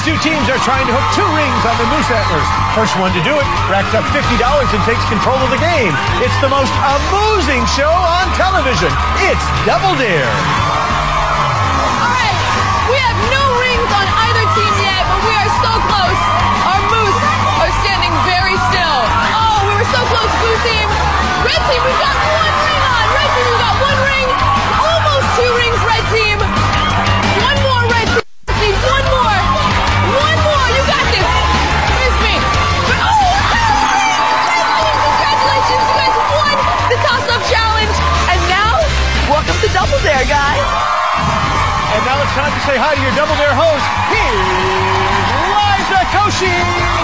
These two teams are trying to hook 2 rings on the moose antlers. First one to do it racks up $50 and takes control of the game. It's the most amusing show on television. It's Double Dare. All right, we have no rings on either team yet, but we are so close. Our moose are standing very still. Oh, we were so close, blue team. Red team, we've got 1 ring on. Red team, we've got 1 ring. Almost 2 rings, red team. 1 more, red team. 1 more. 1 more. You got this. Where's me? Oh, red team, congratulations. You guys won the toss-up challenge. And now, welcome to Double Dare, guys. And now it's time to say hi to your Double Dare host. Here's Liza Koshy.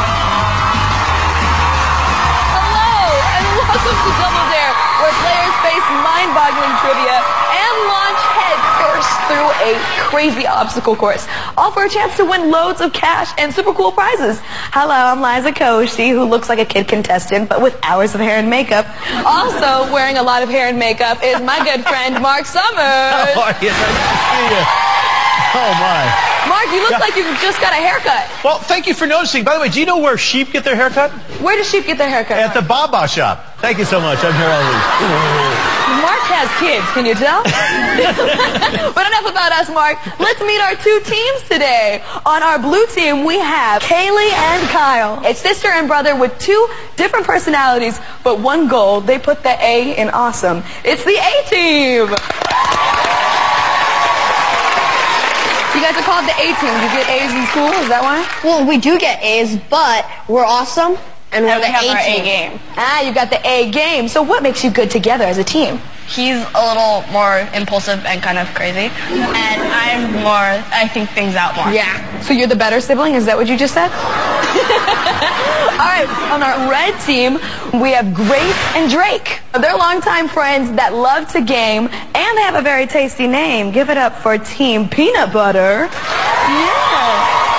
Welcome to Double Dare, where players face mind-boggling trivia and launch head first through a crazy obstacle course, all for a chance to win loads of cash and super cool prizes. Hello, I'm Liza Koshy, who looks like a kid contestant, but with hours of hair and makeup. Also wearing a lot of hair and makeup is my good friend, Mark Summers. How are you? Nice to see you. Oh, my. Mark, you look like you just got a haircut. Well, thank you for noticing. By the way, do you know where sheep get their haircut? Where do sheep get their haircut? At the Baba shop. Thank you so much. I'm here all week. Mark has kids, can you tell? But enough about us, Mark. Let's meet our 2 teams today. On our blue team, we have Kaylee and Kyle. A sister and brother with 2 different personalities, but one goal. They put the A in awesome. It's the A team. You guys are called the A team. You get A's in school, is that why? Well, we do get A's, but we're awesome, and we're the A team. game. Ah, you got the A game. So what makes you good together as a team? He's a little more impulsive and kind of crazy, and I think things out more. Yeah. So you're the better sibling? Is that what you just said? All right, on our red team, we have Grace and Drake. They're longtime friends that love to game, and they have a very tasty name. Give it up for Team Peanut Butter. Yeah.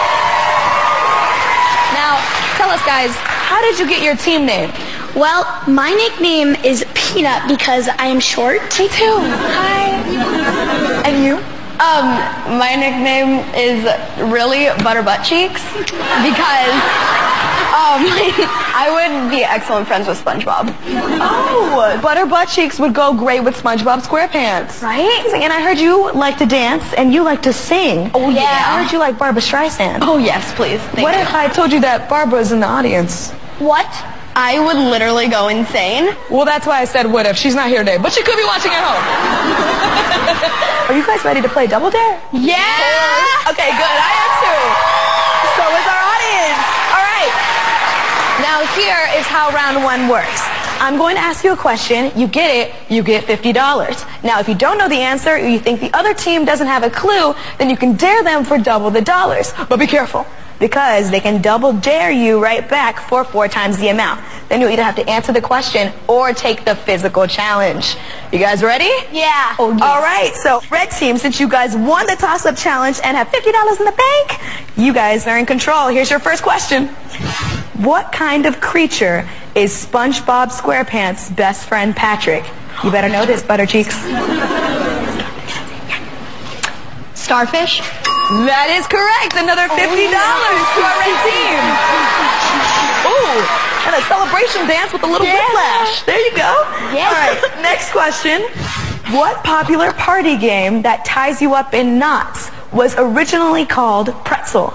Now, tell us, guys, how did you get your team name? Well, my nickname is Peanut because I am short. Me too. Hi. And you? My nickname is really Butter Butt Cheeks because I would be excellent friends with SpongeBob. Oh, Butter Butt Cheeks would go great with SpongeBob SquarePants. Right? And I heard you like to dance and you like to sing. Oh, yeah. I heard you like Barbra Streisand. Oh, yes, please. What if I told you that Barbara's in the audience? What? I would literally go insane. Well, that's why I said what if. She's not here today, but she could be watching at home. Are you guys ready to play Double Dare? Yeah! Okay, good. I am too. So is our audience. All right. Now here is how round 1 works. I'm going to ask you a question. You get it, you get $50. Now, if you don't know the answer or you think the other team doesn't have a clue, then you can dare them for double the dollars. But be careful, because they can double dare you right back for 4 times the amount. Then you'll either have to answer the question or take the physical challenge. You guys ready? Yeah. Oh, yes. All right, so red team, since you guys won the toss-up challenge and have $50 in the bank, you guys are in control. Here's your first question. What kind of creature is SpongeBob SquarePants' best friend Patrick? You better know this, Butter Cheeks. Starfish? That is correct. Another $50 to our red team. Ooh, and a celebration dance with a little whiplash. There you go. Yeah. All right, next question. What popular party game that ties you up in knots was originally called Pretzel?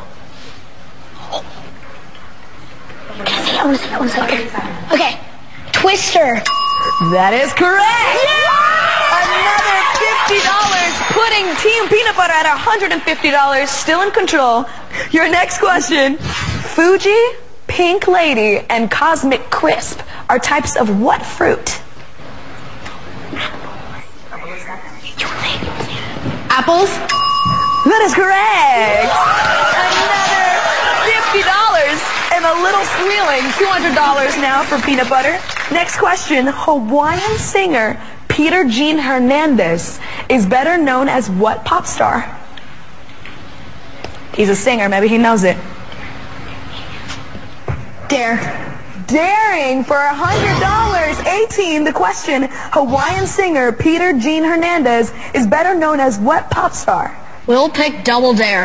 Okay. Twister. That is correct. Another $50, putting Team Peanut Butter at $150, still in control. Your next question. Fuji, Pink Lady, and Cosmic Crisp are types of what fruit? Apples. That is correct. Another $50 and a little squealing. $200 now for Peanut Butter. Next question. Hawaiian singer Peter Gene Hernandez is better known as what pop star? He's a singer. Maybe he knows it. Dare. Daring for $100. 18. The question. Hawaiian singer Peter Gene Hernandez is better known as what pop star? We'll pick Double Dare.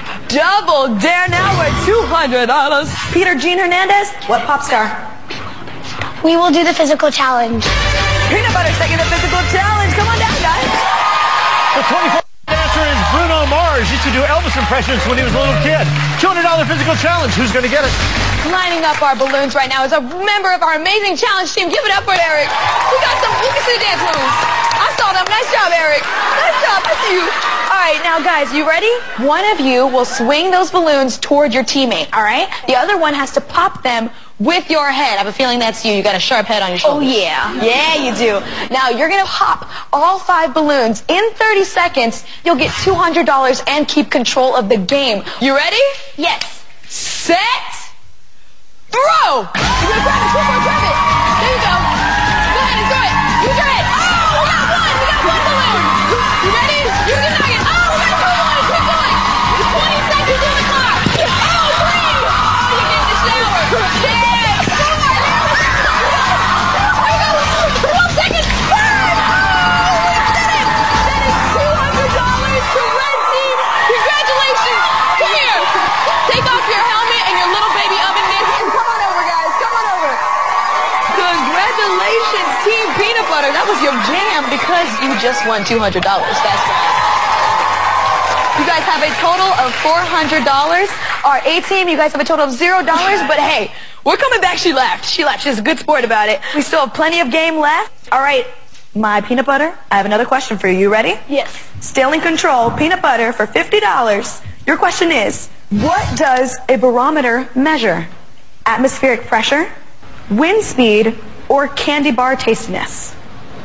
Double Dare now with $200. Peter Jean Hernandez, what pop star? We will do the physical challenge. Peanut Butter's taking the physical challenge. Come on down, guys. The 24 dancer is Bruno Mars. Used to do Elvis impressions when he was a little kid. $200 physical challenge. Who's going to get it? Lining up our balloons right now is a member of our amazing challenge team. Give it up for Eric. We got some, you can see the dance moves. I saw them. Nice job, Eric. Nice job. That's you. All right, now, guys, you ready? One of you will swing those balloons toward your teammate, all right? The other one has to pop them with your head. I have a feeling that's you. You got a sharp head on your shoulder. Oh, yeah. Yeah, you do. Now, you're going to pop all 5 balloons in 30 seconds. You'll get $200 and keep control of the game. You ready? Yes. Set. Throw! You're going to grab it. Quick, grab it. There you go. Go ahead and throw it. Use your head. Oh, we got one. We got 1 balloon. You ready? Use your noggin. Oh, we got 2 balloons. Keep going. 20 seconds on the clock. Oh, 3. Oh, you get in the shower. 10, 4. There we go. 12 seconds. 5. Oh, we did it. That is $200 to Red Team. Congratulations. Come here. Take off your helmet and your little baby oven mitts and come on over, guys. Come on over. Congratulations, Team Peanut Butter. That was your jam because you just won $200. That's right. You guys have a total of $400. Our A team, you guys have a total of $0. But hey, we're coming back. She laughed. She laughed. She's a good sport about it. We still have plenty of game left. All right, my Peanut Butter, I have another question for you. You ready? Yes. Still in control, Peanut Butter for $50. Your question is, what does a barometer measure? Atmospheric pressure, wind speed, or candy bar tastiness?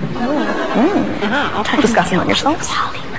Time discussing on yourselves.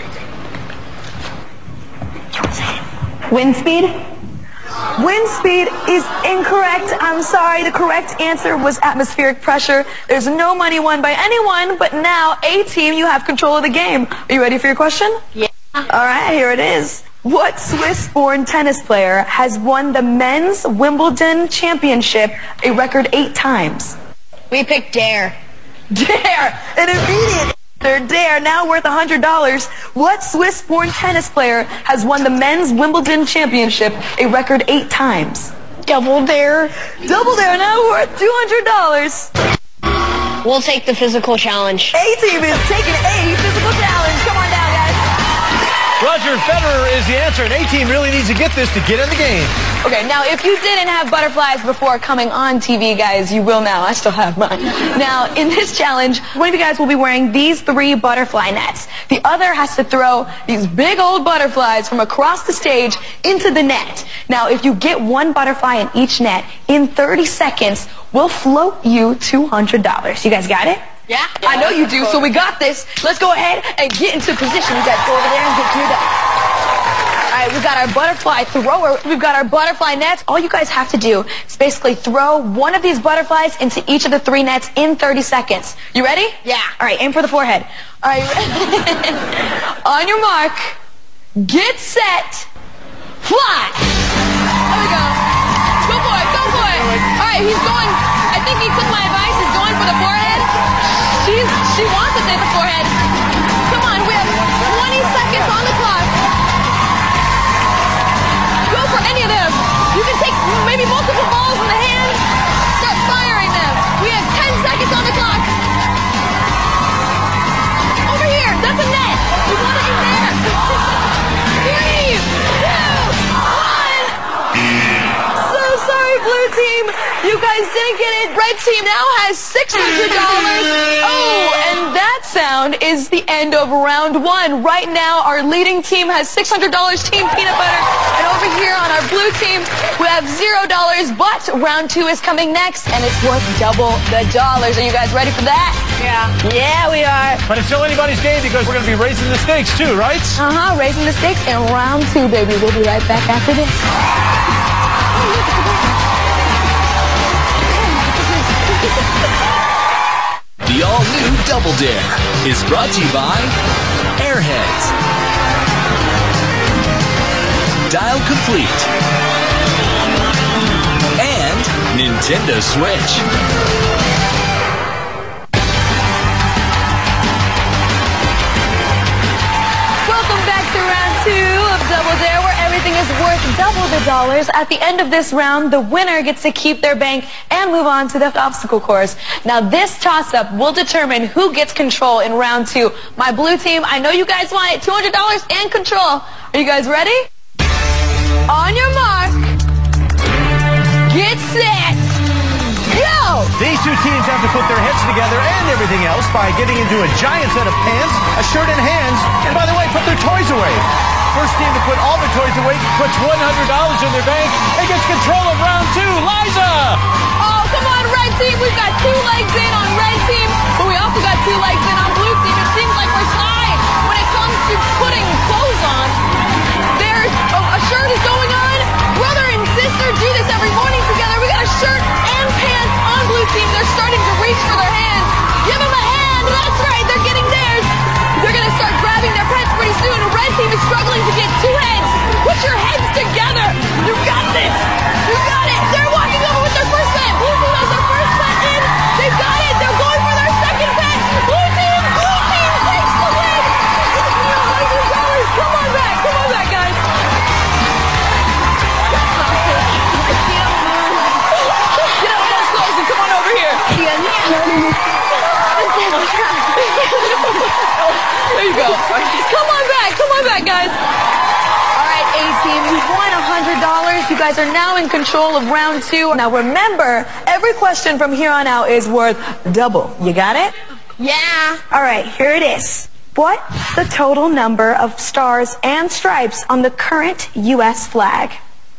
Wind speed? Wind speed is incorrect. I'm sorry. The correct answer was atmospheric pressure. There's no money won by anyone, but now, A team, you have control of the game. Are you ready for your question? Yeah. All right, here it is. What Swiss-born tennis player has won the men's Wimbledon championship a record 8 times? We picked Dare. Dare! An immediate answer. Dare, now worth $100. What Swiss-born tennis player has won the men's Wimbledon championship a record 8 times? Double Dare. Double Dare, now worth $200. We'll take the physical challenge. A team is taking a physical challenge. Come on down, guys. Roger Federer is the answer, and A-Team really needs to get this to get in the game. Okay, now if you didn't have butterflies before coming on TV, guys, you will now. I still have mine. Now, in this challenge, one of you guys will be wearing these 3 butterfly nets. The other has to throw these big old butterflies from across the stage into the net. Now, if you get 1 butterfly in each net, in 30 seconds, we'll float you $200. You guys got it? Yeah? I know you do, so we got this. Let's go ahead and get into position. You guys go over there and get geared up. All right, we've got our butterfly thrower. We've got our butterfly nets. All you guys have to do is basically throw one of these butterflies into each of the 3 nets in 30 seconds. You ready? Yeah. All right, aim for the forehead. All right, on your mark, get set, fly. There we go. Go for it, go for it. All right, he's going. I think he took my advice. He's going for the forehead. She wants to take the forehead. Come on, we have 20 seconds on the clock. Go for any of them. You can take maybe multiple balls in the hand. Start firing them. We have 10 seconds on the clock. Over here, that's a net. We want it in there. 3, 2, 1. So sorry, blue team. You guys didn't get it. Red team now has $600. Oh, and that sound is the end of round 1. Right now, our leading team has $600, Team Peanut Butter. And over here on our blue team, we have $0. But round 2 is coming next, and it's worth double the dollars. Are you guys ready for that? Yeah. Yeah, we are. But it's still anybody's game because we're going to be raising the stakes too, right? Raising the stakes in round 2, baby. We'll be right back after this. The all-new Double Dare is brought to you by Airheads, Dial Complete, and Nintendo Switch. Welcome back to round 2 of Double Dare, where everything is is worth double the dollars. At the end of this round, the winner gets to keep their bank and move on to the obstacle course. Now, this toss-up will determine who gets control in round 2. My blue team, I know you guys want it. $200 and control. Are you guys ready? On your mark. Get set. Go! These two teams have to put their heads together and everything else by getting into a giant set of pants, a shirt and hands, and by the way, put their toys away. First team to put all their toys away puts $100 in their bank and gets control of round 2. Liza! Oh, come on, red team. We've got 2 legs in on red team, but we also got 2 legs in on blue team. It seems like we're tied when it comes to putting clothes on. There's a shirt is going on. Brother and sister do this every morning together. We got a shirt and pants on blue team. They're starting to reach for their hands. Give them a hand. That's right. They're getting theirs. They're going to start grabbing their pants pretty soon. Red team is struggling to get 2 heads. Put your heads together. You got this. You got it. They're walking over with their first pet. Blue team has their first pet in. They've got it. They're going for their second pet. Blue team takes the win. Come on back. Come on back, guys. Get out of those clothes and come on over here. There you go. Come on back, guys. All right, A-team, you won $100. You guys are now in control of round 2. Now remember, every question from here on out is worth double. You got it? Yeah. All right, here it is. What's the total number of stars and stripes on the current U.S. flag?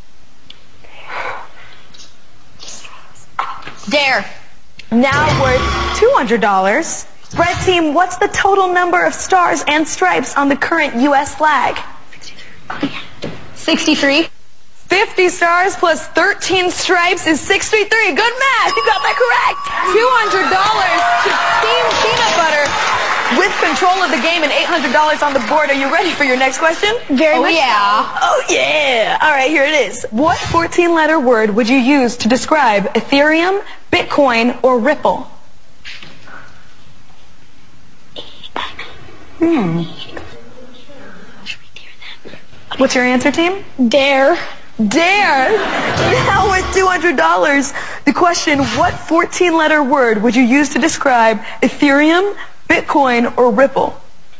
Dare. Now worth $200. Red team, what's the total number of stars and stripes on the current U.S. flag? 63. 50 stars plus 13 stripes is 63. Good math. You got that correct. $200 to Team Peanut Butter with control of the game and $800 on the board. Are you ready for your next question? Very much so. Oh, yeah. All right, here it is. What 14-letter word would you use to describe Ethereum, Bitcoin, or Ripple? What's your answer, team? Dare. Dare. Now with $200. The question, what 14-letter word would you use to describe Ethereum, Bitcoin, or Ripple?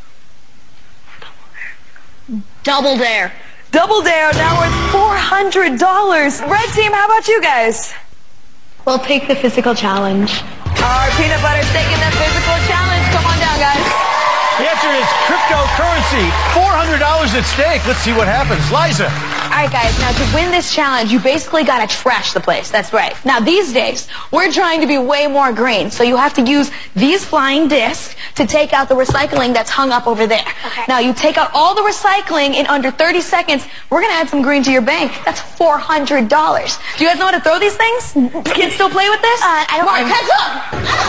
Double dare. Double dare, now worth $400. Red team, how about you guys? We'll take the physical challenge. Our Peanut Butter's taking the physical challenge. Come on down, guys. The answer is cryptocurrency. $400 at stake. Let's see what happens. Liza. All right, guys, now to win this challenge, you basically got to trash the place. That's right. Now, these days, we're trying to be way more green, so you have to use these flying discs to take out the recycling that's hung up over there. Okay. Now, you take out all the recycling in under 30 seconds. We're going to add some green to your bank. That's $400. Do you guys know how to throw these things? Kids still play with this? I don't Mark, know. heads up!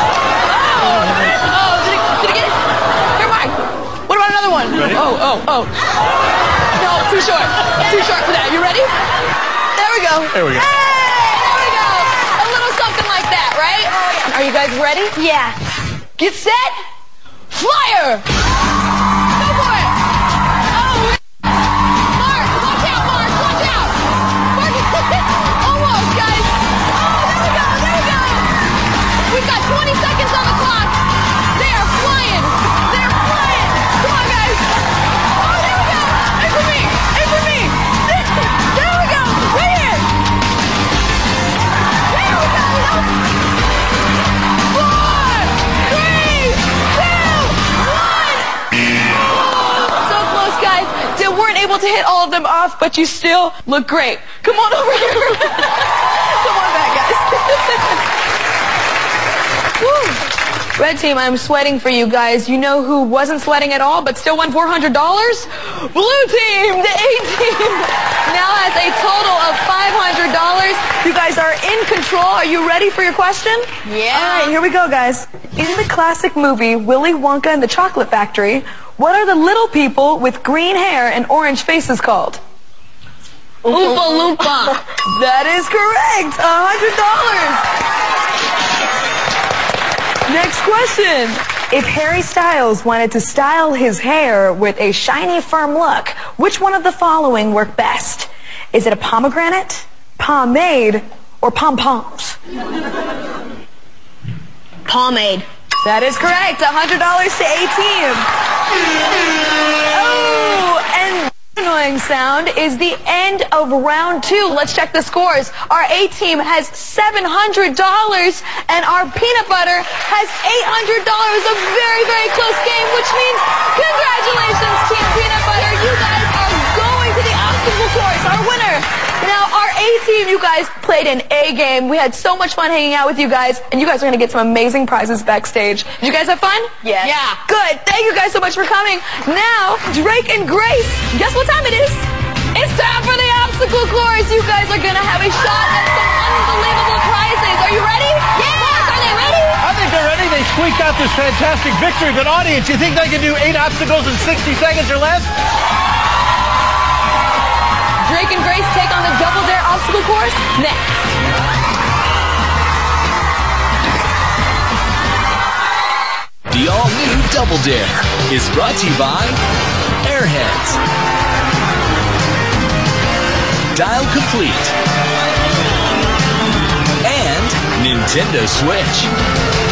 Oh, did he get it? Here, Mark. What about another one? Ready? Oh. No, too short. Too short for that. You ready? There we go. There we go. Hey, there we go. A little something like that, right? Are you guys ready? Yeah. Get set. Flyer. Go for it. Oh, Mark, watch out, Mark. Watch out. Mark, almost, guys. Oh, there we go. We've got 20 seconds on the clock. They are flying. They're flying. Come on, guys. Oh, there we go. Aim for me. Aim for me. There we go. Right here. There we go. 4, 3, 2, 1. So close, guys. They weren't able to hit all of them off, but you still look great. Come on over here. Come on back, guys. Woo. Red team, I'm sweating for you guys. You know who wasn't sweating at all but still won $400? Blue team, the A team, now has a total of $500. You guys are in control. Are you ready for your question? Yeah. All right, here we go, guys. In the classic movie Willy Wonka and the Chocolate Factory, what are the little people with green hair and orange faces called? Oompa Loompa. That is correct. $100. Next question. If Harry Styles wanted to style his hair with a shiny, firm look, which one of the following worked best? Is it a pomegranate, pomade, or pom-poms? Pomade. That is correct. $100 to A-Team. Oh, and the annoying sound is the end of round 2. Let's check the scores. Our A-Team has $700 and our peanut butter has $800. A very, very close game, which means congratulations, Team Peanut Butter. You guys are going to the obstacle course. Our winner. Now, our A-Team, you guys played an A game. We had so much fun hanging out with you guys, and you guys are going to get some amazing prizes backstage. Did you guys have fun? Yes. Yeah. Good. Thank you guys so much for coming. Now, Drake and Grace, guess what time it is? It's time for the obstacle course. You guys are going to have a shot at some unbelievable prizes. Are you ready? Yeah. Are they ready? I think they're ready. They squeaked out this fantastic victory. But audience, you think they can do 8 obstacles in 60 seconds or less? Drake and Grace take on the Double Dare obstacle course next. The all-new Double Dare is brought to you by Airheads, Dial Complete, and Nintendo Switch.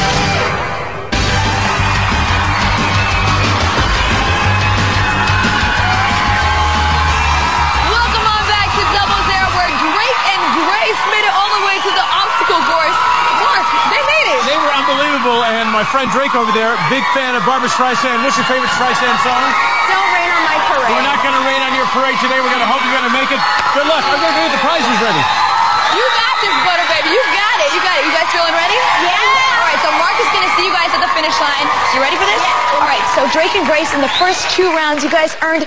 Made it all the way to the obstacle course. Mark, they made it. They were unbelievable, and my friend Drake over there, big fan of Barbra Streisand. What's your favorite Streisand song? Don't rain on my parade. We're not going to rain on your parade today. We're going to hope you're going to make it. Good luck. I'm going to get the prizes ready. You got this, Butter Baby. You got it. You got it. You guys feeling ready? Yeah. All right, so Mark is going to see you guys at the finish line. You ready for this? Yeah. All right, so Drake and Grace, in the first 2 rounds, you guys earned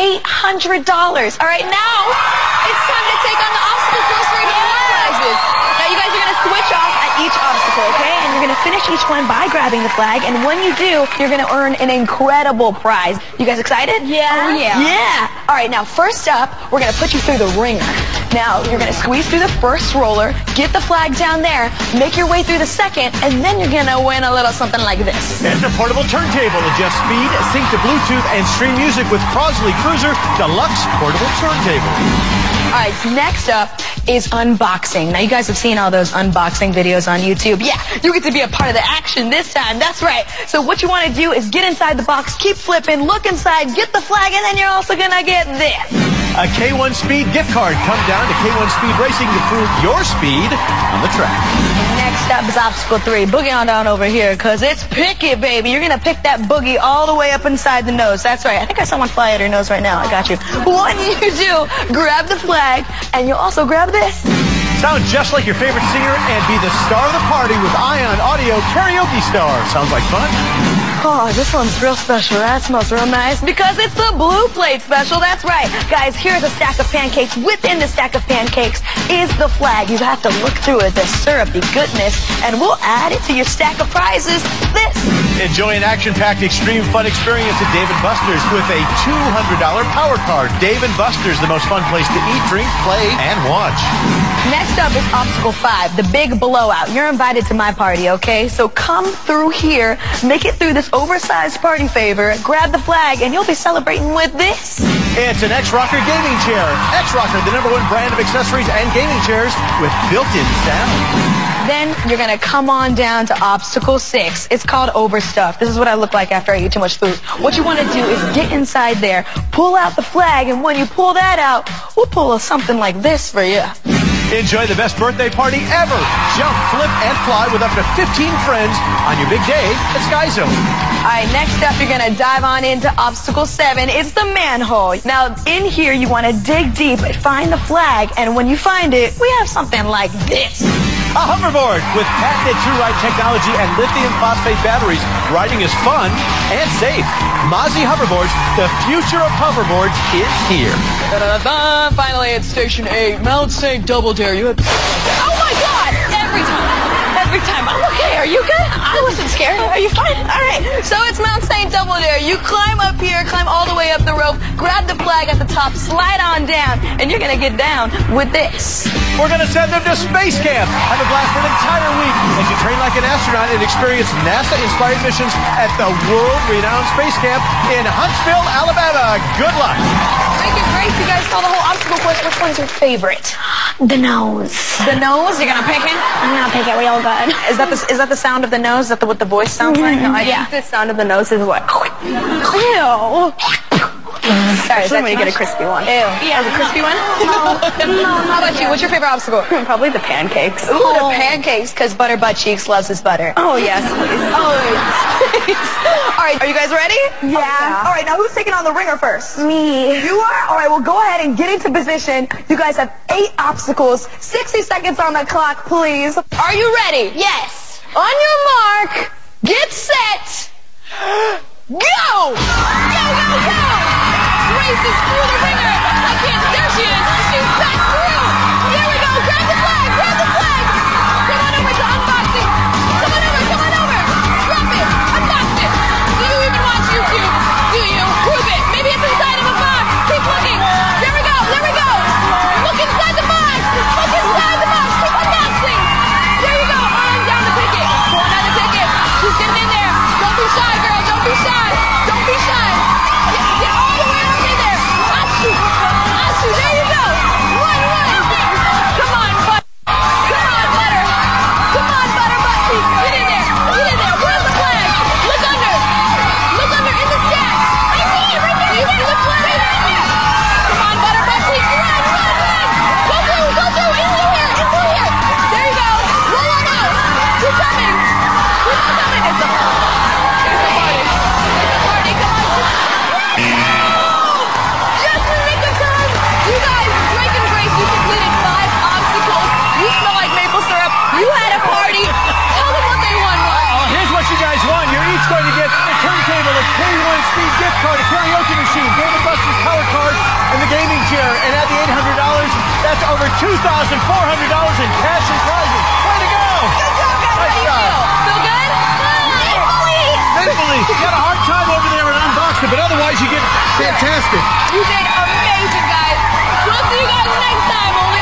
$800. All right, now it's time to take on the obstacle course for even more prizes. Now you guys are going to switch off at each obstacle, okay? And you're going to finish each one by grabbing the flag. And when you do, you're going to earn an incredible prize. You guys excited? Yeah. Oh, yeah. Yeah. All right, now first up, we're going to put you through the ringer. Now you're going to squeeze through the first roller, get the flag down there, make your way through the second, and then you're going to win a little something like this. It's a portable turntable. Adjust speed, sync to Bluetooth, and stream music with Crosley Cruiser Deluxe Portable Turntable. All right, next up is unboxing. Now, you guys have seen all those unboxing videos on YouTube. Yeah, you get to be a part of the action this time. That's right. So what you want to do is get inside the box, keep flipping, look inside, get the flag, and then you're also going to get this. A K1 Speed gift card. Come down to K1 Speed Racing to prove your speed on the track. Next up is obstacle 3. Boogie on down over here, because it's pick it, baby. You're going to pick that boogie all the way up inside the nose. That's right. I think I saw one fly out of your nose right now. I got you. What you do, grab the flag, and you'll also grab this. Sound just like your favorite singer and be the star of the party with Ion Audio Karaoke Star. Sounds like fun? Oh, this one's real special. That smells real nice because it's the Blue Plate special. That's right. Guys, here's a stack of pancakes. Within the stack of pancakes is the flag. You have to look through it, the syrupy goodness, and we'll add it to your stack of prizes. This. Enjoy an action-packed extreme fun experience at Dave & Buster's with a $200 power card. Dave & Buster's, the most fun place to eat, drink, play, and watch. Next up is obstacle 5, the big blowout. You're invited to my party, okay? So come through here, make it through this oversized party favor, grab the flag, and you'll be celebrating with this. It's an X-Rocker gaming chair. X-Rocker, the #1 brand of accessories and gaming chairs with built-in sound. Then you're going to come on down to obstacle 6. It's called overstuffed. This is what I look like after I eat too much food. What you want to do is get inside there, pull out the flag, and when you pull that out, we'll pull something like this for you. Enjoy the best birthday party ever. Jump, flip, and fly with up to 15 friends on your big day at Sky Zone. All right, next up, you're going to dive on into obstacle 7. It's the manhole. Now, in here, you want to dig deep, find the flag, and when you find it, we have something like this. A hoverboard with patented two-ride technology and lithium phosphate batteries. Riding is fun and safe. Mozzie Hoverboards, the future of hoverboards is here. Da-da-da-da. Finally, at Station 8, Mount St. Double Dare. You have... Oh, my God! Every time. I'm okay. Are you good? I wasn't scared. Are you fine? All right. So it's Mount St. Double Dare. You You climb up here, climb all the way up the rope, grab the flag at the top, slide on down, and you're going to get down with this. We're going to send them to space camp. Have a blast for an entire week as you train like an astronaut and experience NASA-inspired missions at the world-renowned space camp in Huntsville, Alabama. Good luck. Thank you, Grace. You guys saw the whole obstacle course. Which one's your favorite? The nose. The nose? You're going to pick it? I'm gonna pick it real good. Is that the sound of the nose? Is that what the voice sounds like? No, I think the sound of the nose is what? Ew. Sorry, Especially when you get a crispy one. Ew. Yeah. A crispy one? No. How about you? What's your favorite obstacle? Probably the pancakes. Ooh, the pancakes, because Butter Butt Cheeks loves his butter. Oh, yes, please. Oh, yes. All right, are you guys ready? Yeah. All right, now who's taking on the ringer first? Me. You are? All right, well, go ahead and get into position. You guys have 8 obstacles. 60 seconds on the clock, please. Are you ready? Yes. On your mark, get set, go! Go, go, go! Grace is through the ringer. I can't. There she is. She's back through. Here we go. Grab the flag. Grab the flag. Come on over to unboxing. Come on over. Come on over. Drop it. Unbox it. Do you even watch YouTube? Do you? Prove it. Maybe it's inside of a box. Keep looking. There we go. There we go. Look inside the box. Look inside the box. Keep unboxing. There you go. On down the ticket. Pull another ticket. She's getting in there. Don't be shy, girl. Don't be shy. Don't be shy. Get all the way over there. Achoo. Achoo. There you go. Run, run. Come on, Butter. Come on, Butter. Come on, Butter Butt Cheeks. Get in there. Get in there. Where's the flag? Look under. Look under in the stack. Right there. Right there. Do you see the flag? Come on, Butter Butt Cheeks. Run, run, run. Go through. Go through. Into here. Into here. There you go. Roll on out. Keep coming. Keep on coming. It's a party. It's a party. Come on. Just in the nick of time. You guys, Drake and Grace, you completed 5 obstacles. You smell like maple syrup. You had a party. Tell them what they won, Ryan. Here's what you guys won. You're each going to get a turntable, a K1 Speed gift card, a karaoke machine, David Buster's power card, and the gaming chair. And at the $800, that's over $2,400 in cash and prizes. Way to go! Good job, guys. How do you feel? Feel good? Thankfully, you had a hard time over there and unboxed it, but otherwise you get fantastic. You did amazing, guys. We'll see you guys next time.